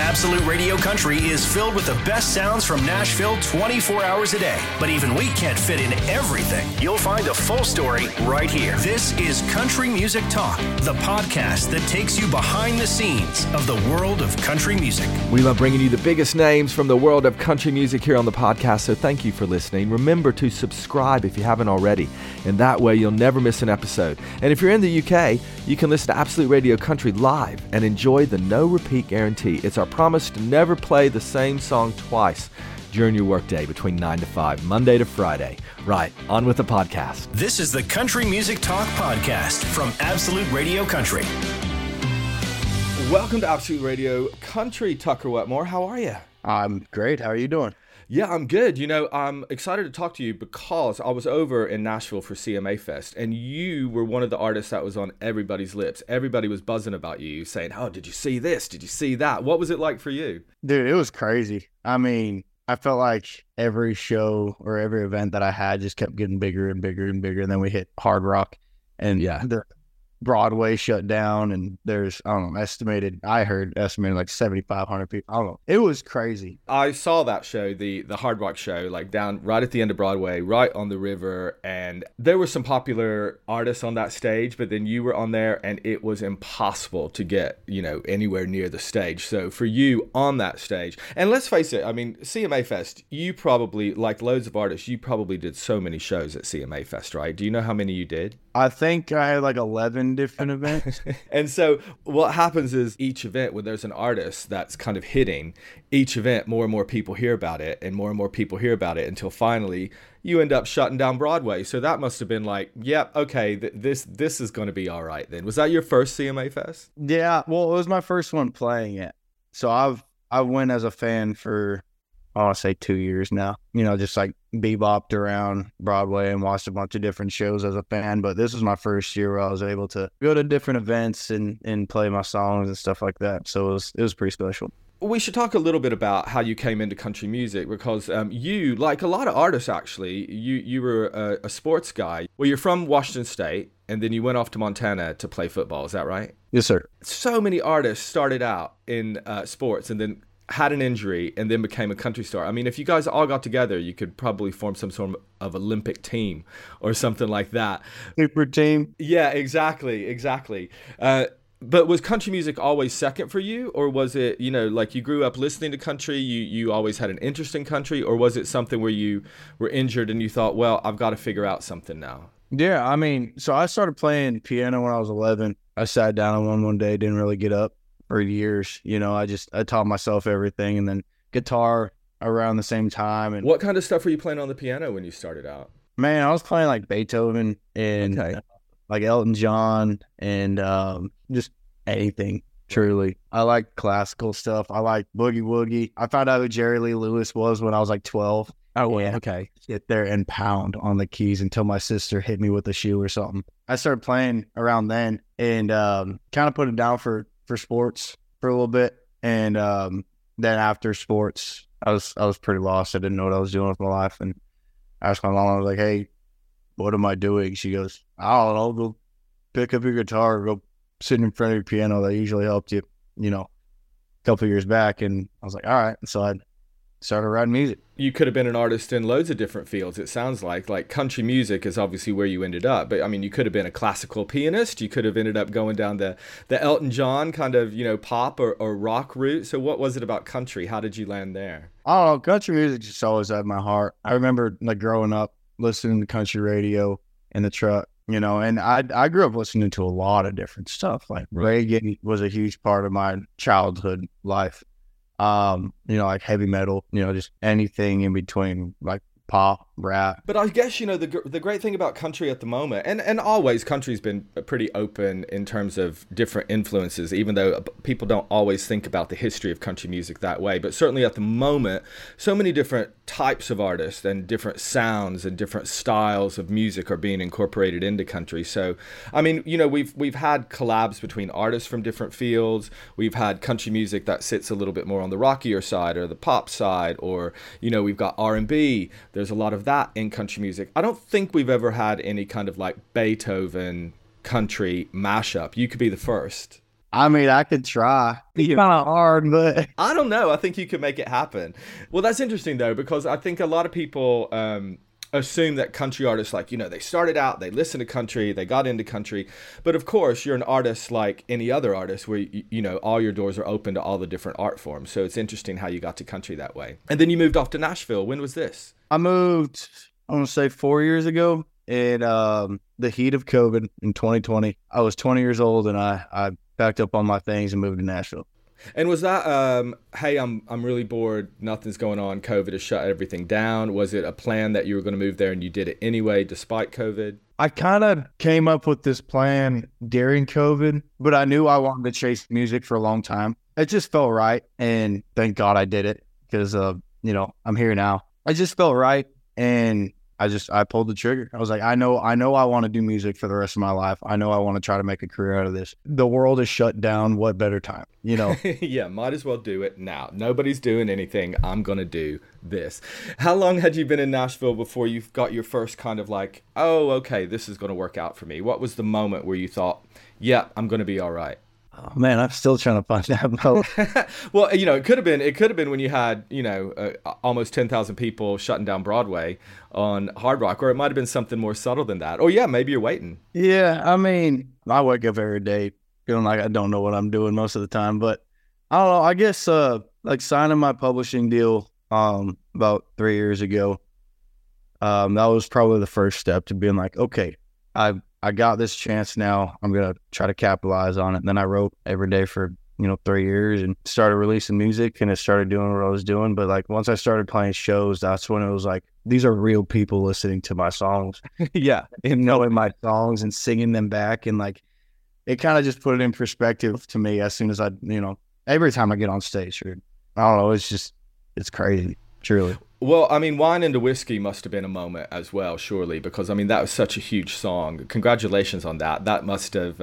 Absolute Radio Country is filled with the best sounds from Nashville 24 hours a day. But even we can't fit in everything. You'll find a full story right here. This is Country Music Talk, the podcast that takes you behind the scenes of the world of country music. We love bringing you the biggest names from the world of country music here on the podcast, so thank you for listening. Remember to subscribe if you haven't already, and that way you'll never miss an episode. And if you're in the UK, you can listen to Absolute Radio Country live and enjoy the no repeat guarantee. It's our promise to never play the same song twice during your workday between 9 to 5, Monday to Friday. Right, on with the podcast. This is the Country Music Talk podcast from Absolute Radio Country. Welcome to Absolute Radio Country. Tucker Wetmore, how are you? I'm great. How are you doing? Yeah, I'm good. You know, I'm excited to talk to you because I was over in Nashville for CMA Fest, and you were one of the artists that was on everybody's lips. Everybody was buzzing about you, saying, oh, did you see this? Did you see that? What was it like for you? Dude, it was crazy. I mean, I felt like every show or every event that I had just kept getting bigger and bigger and bigger. And then we hit Hard Rock, and the Broadway shut down, and there's, I don't know, estimated like 7,500 people. I don't know. It was crazy. I saw that show, the Hard Rock show, like down right at the end of Broadway, right on the river, and there were some popular artists on that stage, but then you were on there, and it was impossible to get, anywhere near the stage. So for you on that stage, and let's face it, I mean, CMA Fest, you probably, like loads of artists, you probably did so many shows at CMA Fest, right? Do you know how many you did? I think I had like 11 different events. And so what happens is each event, when there's an artist that's kind of hitting, each event, more and more people hear about it, and more people hear about it, until finally you end up shutting down Broadway. So that must have been like, yep, okay, this is going to be all right then. Was that your first CMA Fest? Yeah, well, it was my first one playing it. So I went as a fan for, I want to say 2 years now, just like bebopped around Broadway and watched a bunch of different shows as a fan. But this was my first year where I was able to go to different events and play my songs and stuff like that. So it was pretty special. We should talk a little bit about how you came into country music, because you, like a lot of artists actually, you were a sports guy. Well, you're from Washington State, and then you went off to Montana to play football. Is that right? Yes, sir. So many artists started out in sports and then had an injury and then became a country star. I mean, if you guys all got together, you could probably form some sort of Olympic team or something like that. Super team. Yeah, exactly. But was country music always second for you? Or was it, like you grew up listening to country, you always had an interest in country? Or was it something where you were injured and you thought, well, I've got to figure out something now? Yeah, I mean, so I started playing piano when I was 11. I sat down on one day, didn't really get up for years. I taught myself everything, and then guitar around the same time. And what kind of stuff were you playing on the piano when you started out? Man, I was playing like Beethoven and like Elton John and just anything, truly. I like classical stuff. I like boogie woogie. I found out who Jerry Lee Lewis was when I was like 12. Oh, okay. Sit there and pound on the keys until my sister hit me with a shoe or something. I started playing around then and kind of put it down for sports for a little bit. And then after sports, I was pretty lost. I didn't know what I was doing with my life. And I asked my mom, I was like, hey, what am I doing? She goes, I don't know, go pick up your guitar, go sit in front of your piano. That usually helped you, a couple of years back. And I was like, all right. So I started writing music. You could have been an artist in loads of different fields, it sounds like country music is obviously where you ended up. But I mean, you could have been a classical pianist. You could have ended up going down the Elton John kind of, pop or rock route. So what was it about country? How did you land there? Oh, country music just always had my heart. I remember like growing up listening to country radio in the truck, and I grew up listening to a lot of different stuff. Like reggae was a huge part of my childhood life. Like heavy metal, just anything in between, like pop, rap. But I guess, the great thing about country at the moment, and always country's been pretty open in terms of different influences, even though people don't always think about the history of country music that way. But certainly at the moment, so many different types of artists and different sounds and different styles of music are being incorporated into country. So, I mean, we've had collabs between artists from different fields. We've had country music that sits a little bit more on the rockier side or the pop side, or, we've got R&B. There's a lot of that in country music. I don't think we've ever had any kind of like Beethoven country mashup. You could be the first. I mean, I could try. It's kind of hard, but I don't know. I think you could make it happen. Well, that's interesting though, because I think a lot of people assume that country artists, like, you know, they started out, they listened to country, they got into country. But of course, you're an artist like any other artist where, you know, all your doors are open to all the different art forms. So it's interesting how you got to country that way. And then you moved off to Nashville. When was this? I moved, I want to say 4 years ago in the heat of COVID in 2020. I was 20 years old and I packed up all my things and moved to Nashville. And was that, hey, I'm really bored, nothing's going on, COVID has shut everything down? Was it a plan that you were going to move there and you did it anyway despite COVID? I kind of came up with this plan during COVID, but I knew I wanted to chase music for a long time. It just felt right, and thank God I did it because, you know, I'm here now. I just felt right, and I pulled the trigger. I was like, I know I want to do music for the rest of my life. I know I want to try to make a career out of this. The world is shut down. What better time, you know? Yeah, might as well do it now. Nobody's doing anything. I'm going to do this. How long had you been in Nashville before you got your first kind of like, oh, okay, this is going to work out for me? What was the moment where you thought, yeah, I'm going to be all right? Oh, man, I'm still trying to find that moment. Well, you know, it could have been when you had, you know, almost 10,000 people shutting down Broadway on Hard Rock, or it might have been something more subtle than that. Or yeah, maybe you're waiting. Yeah, I mean, I wake up every day feeling like I don't know what I'm doing most of the time, but I don't know. I guess like signing my publishing deal about 3 years ago, that was probably the first step to being like, okay, I got this chance now. I'm going to try to capitalize on it. And then I wrote every day for, you know, 3 years and started releasing music, and it started doing what I was doing. But like once I started playing shows, that's when it was like, these are real people listening to my songs. Yeah. And knowing my songs and singing them back. And like, it kind of just put it in perspective to me as soon as I, you know, every time I get on stage, or I don't know, it's crazy, truly. Well, I mean, Wine and Whiskey must have been a moment as well, surely, because I mean that was such a huge song. Congratulations on that. That must have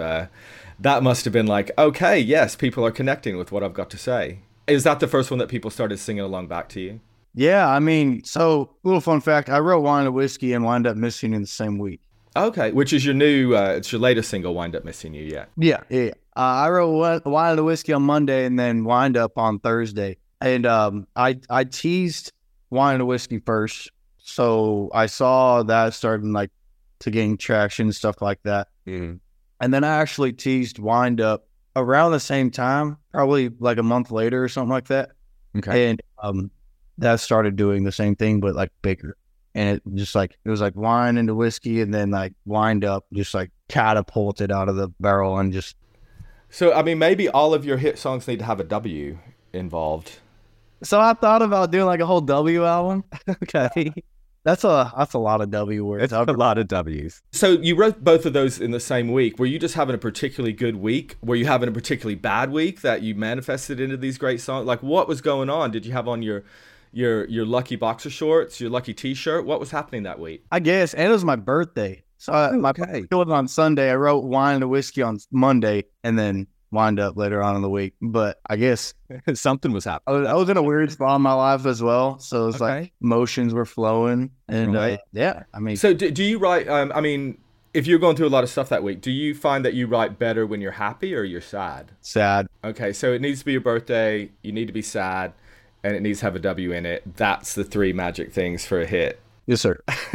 been like, okay, yes, people are connecting with what I've got to say. Is that the first one that people started singing along back to you? Yeah, I mean, so little fun fact: I wrote Wine and Whiskey and Wind Up Missing in the same week. Okay, which is your new, it's your latest single, Wind Up Missing You, yeah. Yeah. I wrote Wine and Whiskey on Monday and then Wind Up on Thursday, and I teased Wine and Whiskey first, so I saw that starting like to gain traction and stuff like that. Mm-hmm. And then I actually teased Wind Up around the same time, probably like a month later or something like that. Okay. And that started doing the same thing, but like bigger. And it was like Wine into Whiskey, and then like Wind Up just like catapulted out of the barrel and just. So, I mean, maybe all of your hit songs need to have a W involved. So I thought about doing like a whole W album. Okay. That's a lot of W words. It's a lot of W's. So you wrote both of those in the same week. Were you just having a particularly good week? Were you having a particularly bad week that you manifested into these great songs? Like, what was going on? Did you have on your lucky boxer shorts, your lucky t-shirt? What was happening that week? I guess. And it was my birthday. So my birthday was on Sunday. I wrote Wine and Whiskey on Monday and then Wind Up later on in the week. But I guess something was happening. I was in a weird spot in my life as well. So it's like emotions were flowing. And yeah, I mean. So do you write, I mean, if you're going through a lot of stuff that week, do you find that you write better when you're happy or you're sad? Sad. Okay, so it needs to be your birthday, you need to be sad, and it needs to have a W in it. That's the three magic things for a hit. Yes, sir.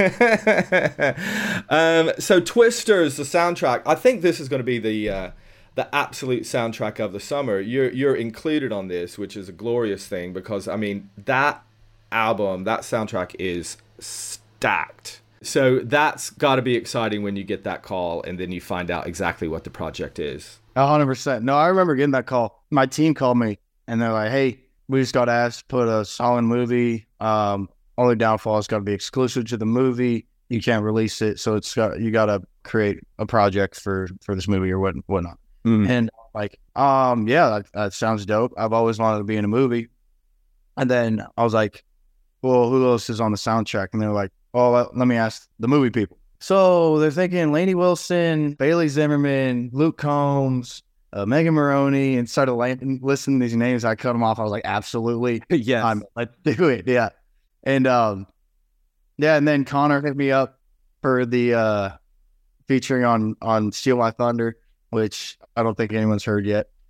So Twisters, the soundtrack, I think this is going to be the absolute soundtrack of the summer. You're included on this, which is a glorious thing because, I mean, that album, that soundtrack is stacked. So that's got to be exciting when you get that call and then you find out exactly what the project is. 100%. No, I remember getting that call. My team called me and they're like, hey, we just got asked to put a song in the movie. Only downfall is got to be exclusive to the movie. You can't release it. So you got to create a project for this movie or whatnot. Mm. And like, yeah, that sounds dope. I've always wanted to be in a movie. And then I was like, well, who else is on the soundtrack? And they're like, oh, let me ask the movie people. So they're thinking Lainey Wilson, Bailey Zimmerman, Luke Combs, Megan Maroney, and started listening to these names. I cut them off. I was like, absolutely. Yes. Let's do it. Yeah. And yeah, and then Connor hit me up for the featuring on Steal My Thunder, which I don't think anyone's heard yet.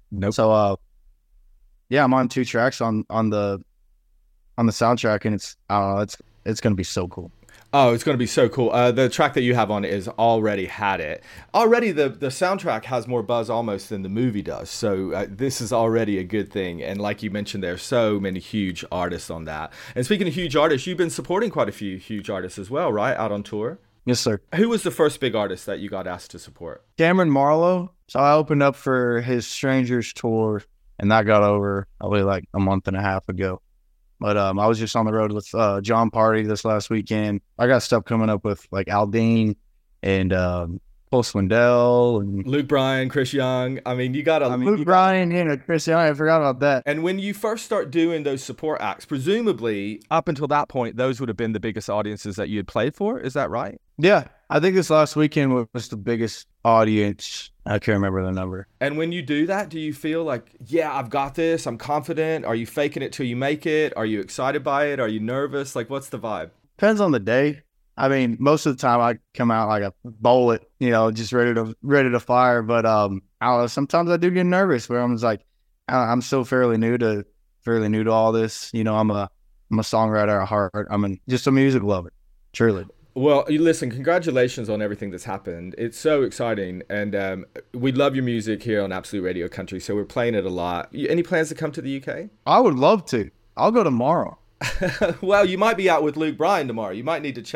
Nope. So, yeah, I'm on 2 tracks on the soundtrack, and it's going to be so cool. Oh, it's going to be so cool. The track that you have on it is Already Had It. Already, the soundtrack has more buzz almost than the movie does. So this is already a good thing. And like you mentioned, there's so many huge artists on that. And speaking of huge artists, you've been supporting quite a few huge artists as well, right? Out on tour? Yes, sir. Who was the first big artist that you got asked to support? Cameron Marlowe. So I opened up for his Strangers tour, and that got over probably like a month and a half ago. But I was just on the road with John Party this last weekend. I got stuff coming up with like Aldine and Paul Swindell and Luke Bryan, Chris Young. I mean, you got a Luke Bryan, Chris Young. I forgot about that. And when you first start doing those support acts, presumably Up until that point, those would have been the biggest audiences that you had played for. Is that right? Yeah, I think this last weekend was the biggest audience. I can't remember the number. And when you do that, do you feel like, yeah, I've got this, I'm confident? Are you faking it till you make it? Are you excited by it? Are you nervous? Like, what's the vibe? Depends on the day. I mean, most of the time I come out like a bullet, just ready to fire. But I don't know, sometimes I do get nervous where I'm just like, I'm still fairly new to all this. I'm a songwriter at heart. I'm just a music lover, truly. Well, listen, congratulations on everything that's happened. It's so exciting, and we love your music here on Absolute Radio Country, so we're playing it a lot. Any plans to come to the UK? I would love to. I'll go tomorrow. Well, you might be out with Luke Bryan tomorrow. You might need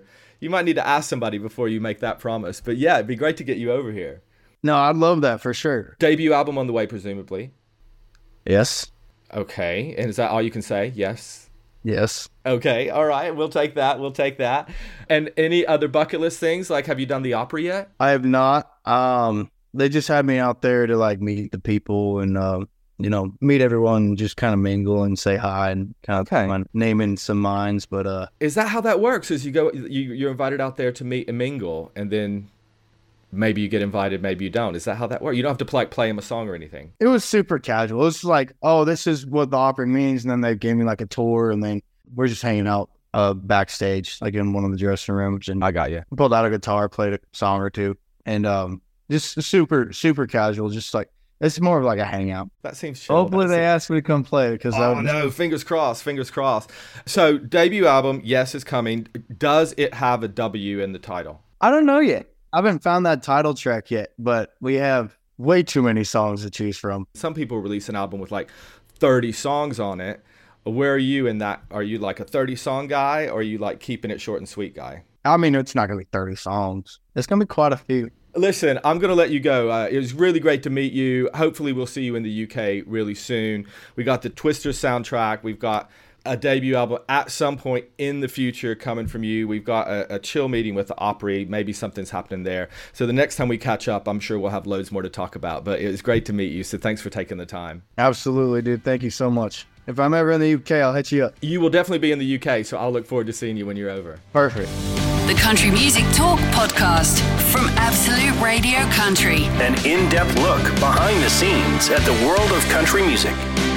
to ask somebody before you make that promise. But yeah, it'd be great to get you over here. No, I'd love that for sure. Debut album on the way, presumably. Yes. Okay, and is that all you can say? Yes. Yes. Okay, all right, we'll take that. And any other bucket list things? Like, have you done the Opry yet? I have not. They just had me out there to like meet the people and meet everyone and just kind of mingle and say hi and kind of naming some minds. But is that how that works? Is you're invited out there to meet and mingle, and then maybe you get invited, maybe you don't. Is that how that works? You don't have to play them a song or anything. It was super casual. It was like, oh, this is what the Opry means, and then they gave me like a tour, and then we're just hanging out backstage, like in one of the dressing rooms. And I got you. Pulled out a guitar, played a song or two, and just super, super casual. Just like, it's more of like a hangout. That seems chill. Hopefully they ask me to come play because no, fingers crossed. So debut album, yes, is coming. Does it have a W in the title? I don't know yet. I haven't found that title track yet, but we have way too many songs to choose from. Some people release an album with like 30 songs on it. Where are you in that? Are you like a 30-song guy, or are you like keeping it short and sweet guy? I mean, it's not going to be 30 songs. It's going to be quite a few. Listen, I'm going to let you go. It was really great to meet you. Hopefully we'll see you in the UK really soon. We got the Twister soundtrack. We've got a debut album at some point in the future coming from you. We've got a chill meeting with the Opry. Maybe something's happening there. So the next time we catch up, I'm sure we'll have loads more to talk about. But it was great to meet you. So thanks for taking the time. Absolutely, dude. Thank you so much. If I'm ever in the UK, I'll hit you up. You will definitely be in the UK, so I'll look forward to seeing you when you're over. Perfect. The Country Music Talk podcast from Absolute Radio Country. An in-depth look behind the scenes at the world of country music.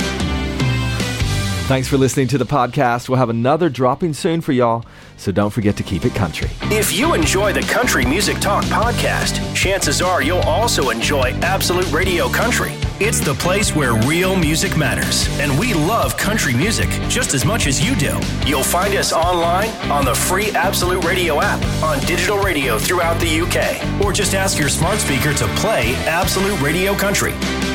Thanks for listening to the podcast. We'll have another dropping soon for y'all, so don't forget to keep it country. If you enjoy the Country Music Talk podcast, chances are you'll also enjoy Absolute Radio Country. It's the place where real music matters, and we love country music just as much as you do. You'll find us online on the free Absolute Radio app, on digital radio throughout the UK, or just ask your smart speaker to play Absolute Radio Country.